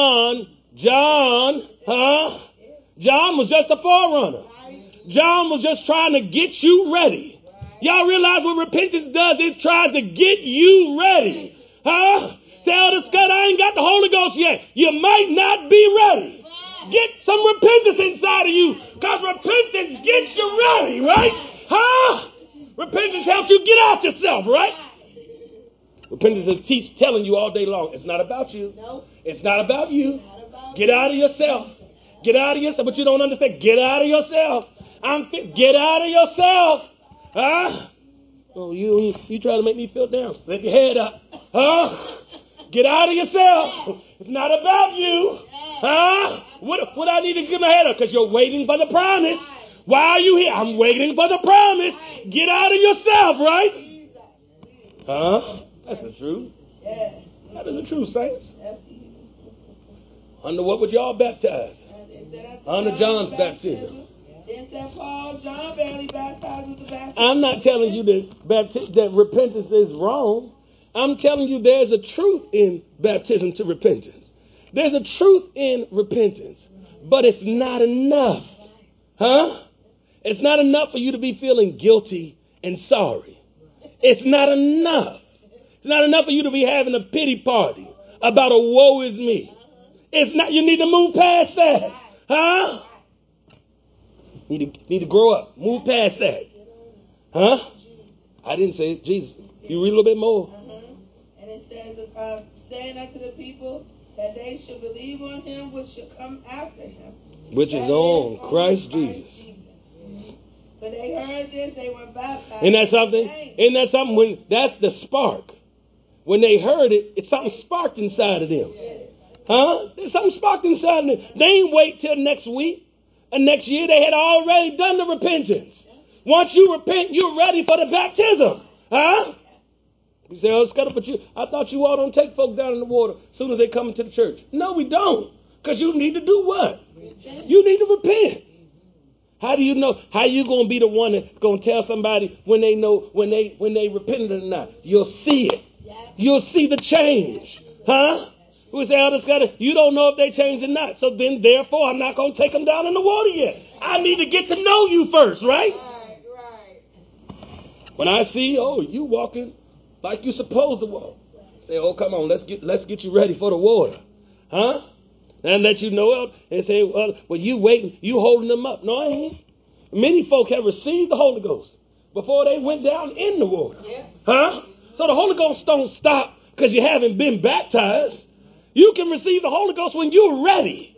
John was just a forerunner. John was just trying to get you ready. Y'all realize what repentance does? It tries to get you ready. Say, Elder Scott, I ain't got the Holy Ghost yet. You might not be ready. Get some repentance inside of you, because repentance gets you ready, right? Repentance helps you get out yourself, right? Repentance is telling you all day long, it's not about you. It's not about you. Get out of yourself. Get out of yourself. But you don't understand. Get out of yourself. Get out of yourself. Oh, you trying to make me feel down. Let your head up. Get out of yourself. It's not about you. What I need to get my head up? Because you're waiting for the promise. Why are you here? I'm waiting for the promise. Get out of yourself, right? That's the truth. That is the truth, saints. Under what would y'all baptize? Under John's baptism. Then said Paul, John barely baptized with the baptism. I'm not telling you that repentance is wrong. I'm telling you there's a truth in baptism to repentance. There's a truth in repentance, but it's not enough. It's not enough for you to be feeling guilty and sorry. It's not enough. It's not enough for you to be having a pity party about a woe is me. It's not. You need to move past that. Need to grow up. Move past that. I didn't say it. Jesus. You read a little bit more. And it says, saying unto the people that they should believe on him which should come after him, which is on Christ Jesus. When they heard this, they were baptized. Isn't that something? Isn't that something? When that's the spark. When they heard it, it's something sparked inside of them. There's something sparked inside of them. They ain't wait till next week and next year. They had already done the repentance. Once you repent, you're ready for the baptism. You say, oh, Scudder, but I thought you all don't take folk down in the water as soon as they come into the church. No, we don't. Because you need to do what? You need to repent. How do you know? How you going to be the one that's going to tell somebody when they know when they repented or not? You'll see it. You'll see the change. We say, Elder Scudder, you don't know if they changed or not. So then, therefore, I'm not going to take them down in the water yet. I need to get to know you first, right? When I see, you walking like you're supposed to walk. Say, oh, come on, let's get you ready for the water. And let you know it and say, well, you waiting, you holding them up. No, I ain't. Many folk have received the Holy Ghost before they went down in the water. So the Holy Ghost don't stop because you haven't been baptized. You can receive the Holy Ghost when you're ready.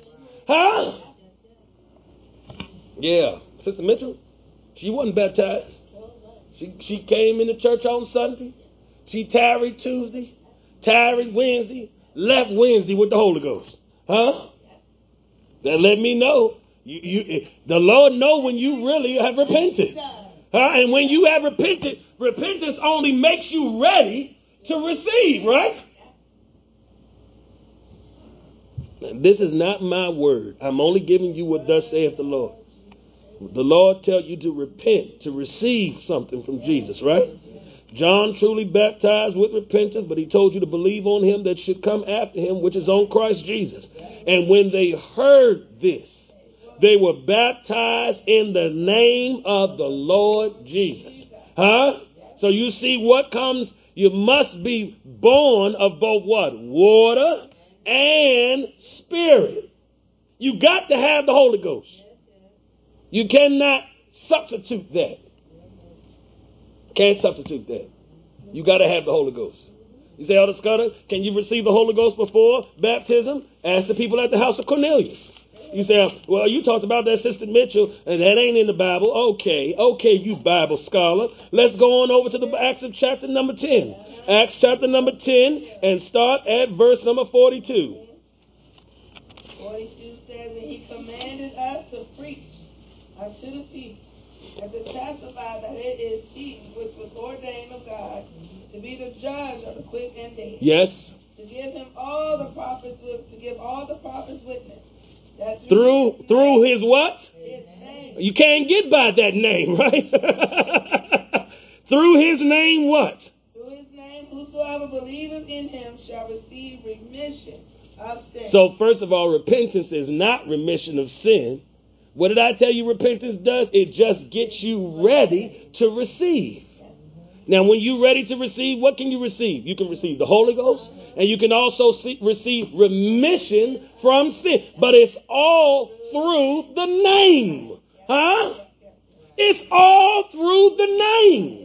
Yeah. Sister Mitchell, she wasn't baptized. She came into church on Sunday. She tarried Tuesday, tarried Wednesday, left Wednesday with the Holy Ghost. That let me know. The Lord knows when you really have repented. And when you have repented, repentance only makes you ready to receive, right? This is not my word. I'm only giving you what thus saith the Lord. The Lord tells you to repent, to receive something from Jesus, right? John truly baptized with repentance, but he told you to believe on him that should come after him, which is on Christ Jesus. And when they heard this, they were baptized in the name of the Lord Jesus. Huh? So you see what comes. You must be born of both what? Water and spirit. You got to have the Holy Ghost. You cannot substitute that. Can't substitute that. You got to have the Holy Ghost. You say, Elder Scudder, can you receive the Holy Ghost before baptism? Ask the people at the house of Cornelius. You say, well, you talked about that, Sister Mitchell, and that ain't in the Bible. Okay, you Bible scholar. Let's go on over to the Acts of chapter number 10. Acts chapter number 10 and start at verse number 42. 42 says, and he commanded us to preach unto the people, and to testify that it is he which was ordained of God to be the judge of the quick and dead. Yes. To give all the prophets witness. That Through his what? His name. You can't get by that name, right? Through his name what? Through his name, whosoever believeth in him shall receive remission of sin. So first of all, repentance is not remission of sin. What did I tell you repentance does? It just gets you ready to receive. Now, when you're ready to receive, what can you receive? You can receive the Holy Ghost, and you can also receive remission from sin. But it's all through the name. Huh? It's all through the name.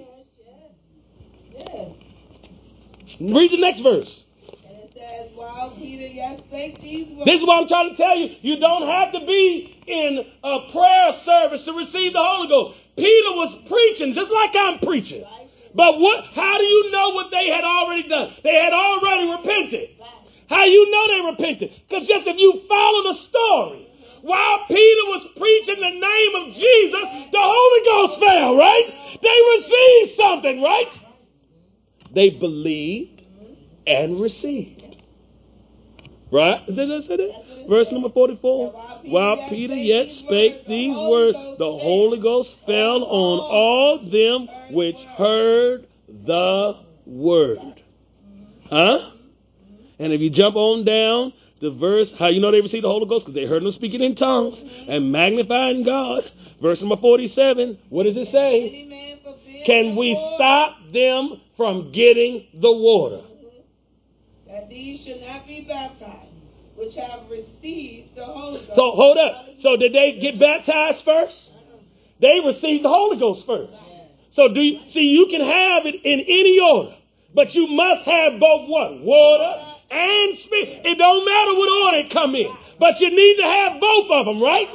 Read the next verse. And it says, while Peter yet spake these words. This is what I'm trying to tell you. You don't have to be in a prayer service to receive the Holy Ghost. Peter was preaching just like I'm preaching. But how do you know what they had already done? They had already repented. How you know they repented? Because just if you follow the story, while Peter was preaching the name of Jesus, the Holy Ghost fell, right? They received something, right? They believed and received. Right? Did I say that? Verse number 44. While Peter yet spake these words, the Holy Ghost fell on all them which heard the word. Huh? And if you jump on down to verse, how you know they received the Holy Ghost? Because they heard them speaking in tongues and magnifying God. Verse number 47. What does it say? Can we stop them from getting the water? That these should not be baptized, which have received the Holy Ghost. So hold up. So did they get baptized first? They received the Holy Ghost first. So do you see? You can have it in any order, but you must have both what? Water and spirit. It don't matter what order it come in, but you need to have both of them, right?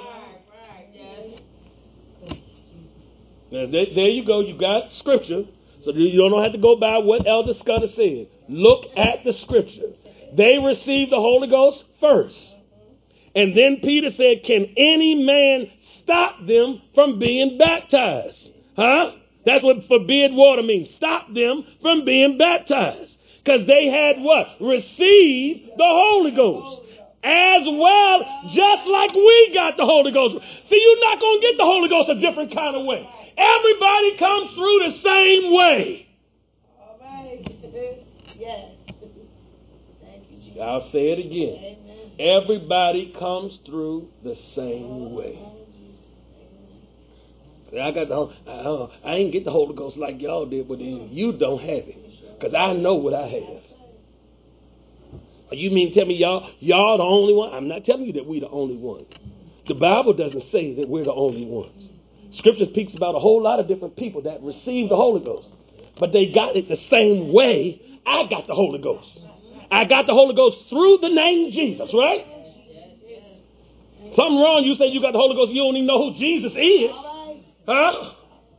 Now, there you go. You got scripture. So you don't have to go by what Elder Scudder said. Look at the scripture. They received the Holy Ghost first. And then Peter said, can any man stop them from being baptized? Huh? That's what forbid water means. Stop them from being baptized. Because they had what? Received the Holy Ghost. As well, just like we got the Holy Ghost. See, you're not going to get the Holy Ghost a different kind of way. Everybody comes through the same way. All right. Yes. Thank you, Jesus. I'll say it again. Amen. Everybody comes through the same way. See, I ain't get the Holy Ghost like y'all did, but you don't have it. Because I know what I have. You mean tell me y'all the only one? I'm not telling you that we're the only ones. The Bible doesn't say that we're the only ones. Scripture speaks about a whole lot of different people that received the Holy Ghost. But they got it the same way I got the Holy Ghost. I got the Holy Ghost through the name Jesus, right? Something wrong. You say you got the Holy Ghost, you don't even know who Jesus is. Huh?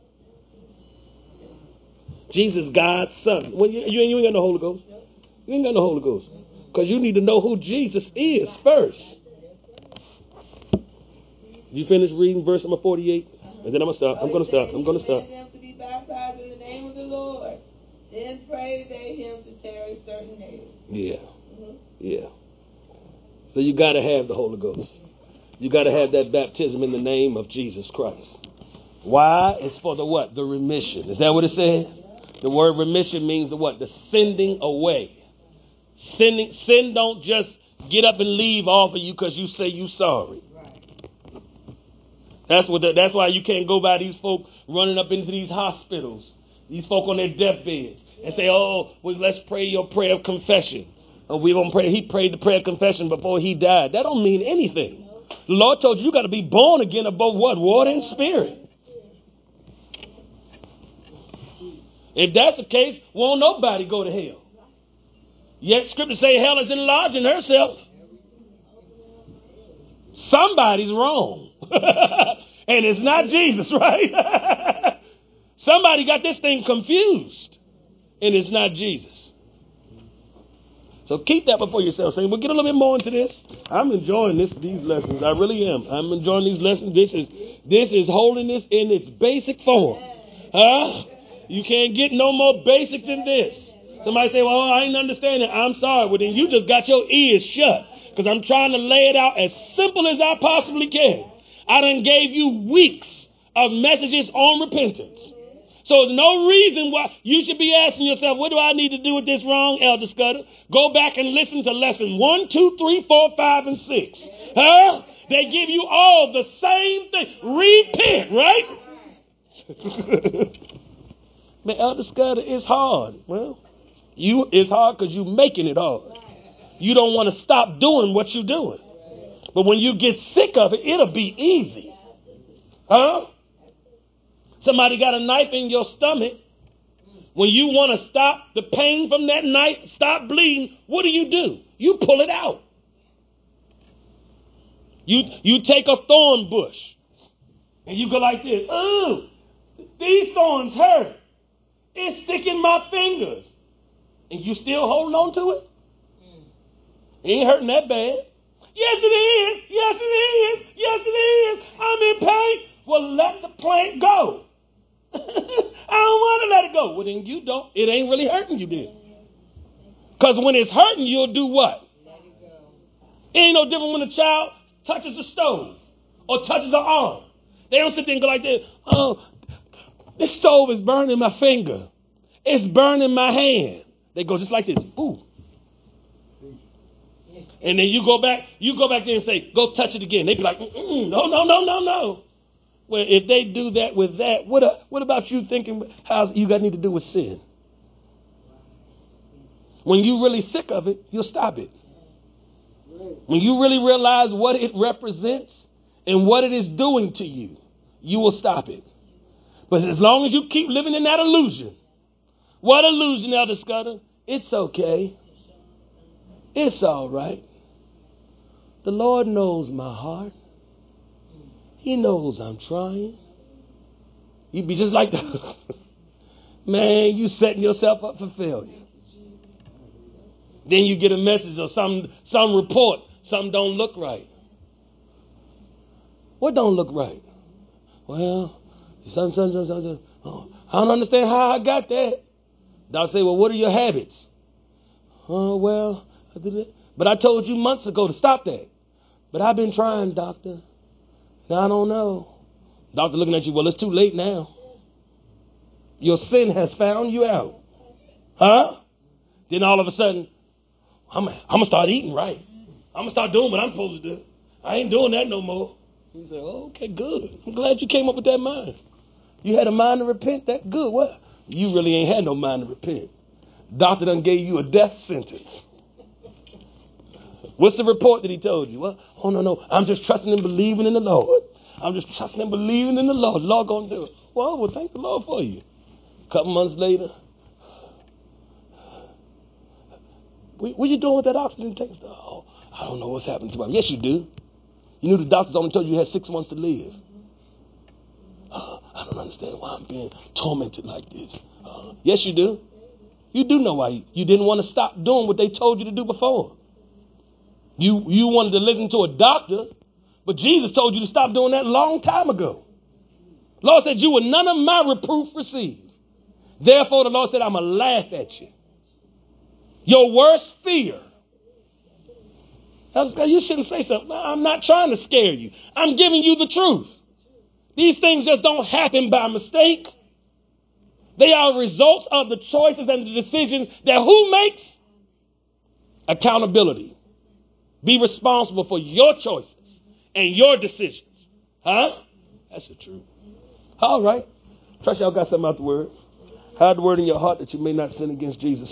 Jesus, God's Son. Well, you ain't got no Holy Ghost. You ain't got no Holy Ghost. Because you need to know who Jesus is first. You finish reading verse number 48? And then I'm going to stop. I'm going to stop. Them to be baptized in the name of the Lord. Then pray they him to tarry certain days. Yeah. Yeah. So you got to have the Holy Ghost. You got to have that baptism in the name of Jesus Christ. Why? It's for the what? The remission. Is that what it said? The word remission means the what? The sending away. Sin don't just get up and leave off of you because you say you sorry. That's why you can't go by these folk running up into these hospitals, these folk on their deathbeds, and say, "Oh, well, let's pray your prayer of confession." Oh, we won't pray. He prayed the prayer of confession before he died. That don't mean anything. The Lord told you got to be born again of both what? Water and spirit. If that's the case, won't nobody go to hell. Yet Scripture say hell is enlarging herself. Somebody's wrong. And it's not Jesus, right? Somebody got this thing confused. And it's not Jesus. So keep that before yourself. Saying, we'll get a little bit more into this. I'm enjoying these lessons. I really am. I'm enjoying these lessons. This is holiness in its basic form. Huh? You can't get no more basic than this. Somebody say, well, I ain't understanding. I'm sorry. Well, then you just got your ears shut. Because I'm trying to lay it out as simple as I possibly can. I done gave you weeks of messages on repentance. So there's no reason why you should be asking yourself, what do I need to do with this wrong, Elder Scudder? Go back and listen to lesson 1, 2, 3, 4, 5, and 6. Huh? They give you all the same thing. Repent, right? Man, Elder Scudder, it's hard. Well, it's hard because you're making it hard. You don't want to stop doing what you're doing. But when you get sick of it, it'll be easy. Huh? Somebody got a knife in your stomach. When you want to stop the pain from that knife, stop bleeding, what do? You pull it out. You take a thorn bush and you go like this. Oh, these thorns hurt. It's sticking my fingers. And you still holding on to it? It ain't hurting that bad. Yes, it is. Yes, it is. Yes, it is. I'm in pain. Well, let the plant go. I don't want to let it go. Well, then you don't. It ain't really hurting you then. Because when it's hurting, you'll do what? It ain't no different when a child touches the stove or touches an arm. They don't sit there and go like this. Oh, this stove is burning my finger. It's burning my hand. They go just like this. Ooh. And then you go back there and say, go touch it again. They be like, no. Well, if they do that with that, what about you thinking how you got need to do with sin? When you really sick of it, you'll stop it. When you really realize what it represents and what it is doing to you, you will stop it. But as long as you keep living in that illusion, what illusion, Elder Scudder? It's okay. It's all right. The Lord knows my heart. He knows I'm trying. You'd be just like that. Man, you setting yourself up for failure. Then you get a message or some report. Something don't look right. What don't look right? Well, oh, I don't understand how I got that. They'll say, well, what are your habits? Oh, well, I did it. But I told you months ago to stop that. But I've been trying, doctor. Now I don't know. Doctor looking at you, well, it's too late now. Your sin has found you out. Huh? Then all of a sudden, I'm going to start eating right. I'm going to start doing what I'm supposed to do. I ain't doing that no more. You say, oh, okay, good. I'm glad you came up with that mind. You had a mind to repent? That good. What? You really ain't had no mind to repent. Doctor done gave you a death sentence. What's the report that he told you? Well, oh, no. I'm just trusting and believing in the Lord. I'm just trusting and believing in the Lord. The Lord going to do it. Well, thank the Lord for you. A couple months later, what you doing with that oxygen tank? Oh, I don't know what's happening to me. Yes, you do. You knew the doctors only told you had 6 months to live. I don't understand why I'm being tormented like this. Yes, you do. You do know why. You didn't want to stop doing what they told you to do before. You wanted to listen to a doctor, but Jesus told you to stop doing that a long time ago. The Lord said, you will none of my reproof receive. Therefore, the Lord said, I'm going to laugh at you. Your worst fear You shouldn't say something. I'm not trying to scare you. I'm giving you the truth. These things just don't happen by mistake. They are results of the choices and the decisions that who makes? Accountability. Be responsible for your choices and your decisions. Huh? That's the truth. All right. Trust y'all got something out the word. Hide the word in your heart that you may not sin against Jesus.